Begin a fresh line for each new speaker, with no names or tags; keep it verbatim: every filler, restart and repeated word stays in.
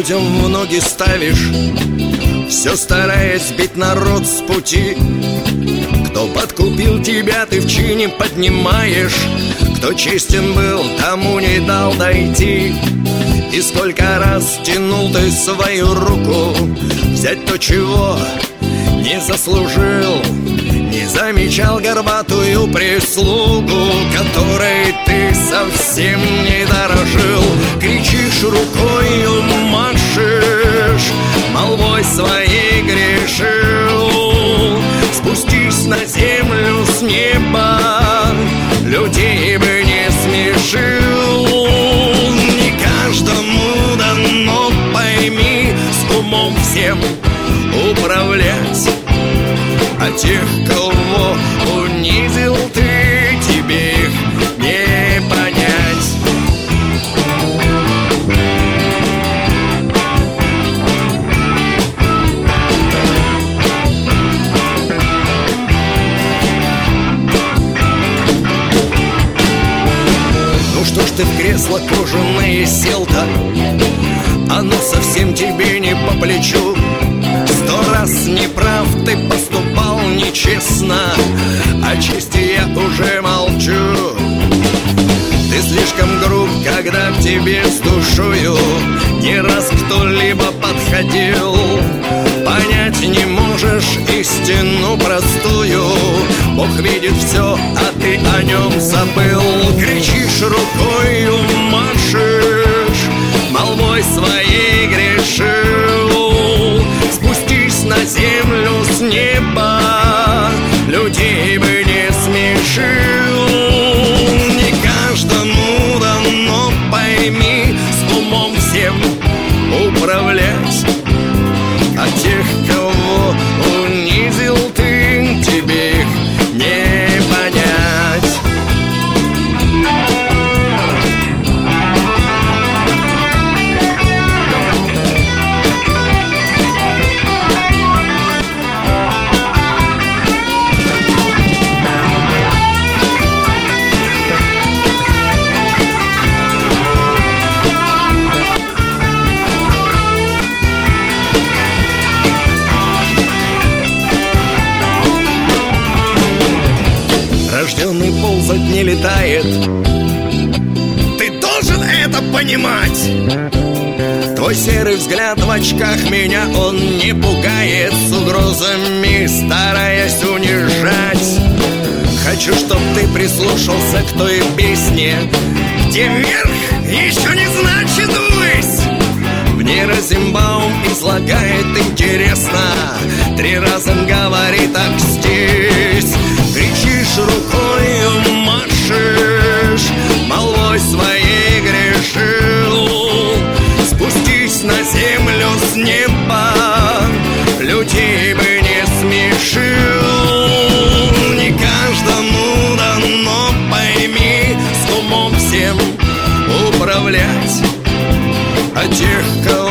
людям в ноги ставишь, все стараясь сбить народ с пути. Кто подкупил тебя, ты в чине поднимаешь. Кто честен был, тому не дал дойти. И сколько раз тянул ты свою руку взять то, чего не заслужил. Не замечал горбатую прислугу, которой ты совсем не дорожил. Кричишь, рукою машешь, молвой своей грешил. Спустись на землю с неба, людей бы не смешил. Не каждому дано, пойми, с умом всем управлять. А тех, кого унизил ты, тебе их не понять. Ну что ж ты в кресло кожаное сел-то? Оно совсем тебе не по плечу. Сто раз неправ ты поступал нечестно, о чести я уже молчу. Ты слишком груб, когда к тебе с душою не раз кто-либо подходил. Понять не можешь истину простую. Бог видит все, а ты о нем забыл. Кричишь, рукою машешь, молвой своей грешил. Спустись на землю с неба, людей бы не смешил. Не каждому дано, пойми, с умом всем управлять. А тех, кого унизил ты, тебе их не понять. Рожденный ползать не летает, ты должен это понимать. Твой серый взгляд в очках меня он не пугает, с угрозами стараясь унижать. Хочу, чтоб ты прислушался к той песне, где вверх еще не значит ввысь. В ней Розенбаум излагает интересно, три раза говорит «акстись». Кричишь, рукою машешь, молвой своей грешил. Спустись на землю с неба, людей бы не смешил. Не каждому дано, пойми, с умом всем управлять. А тех, кого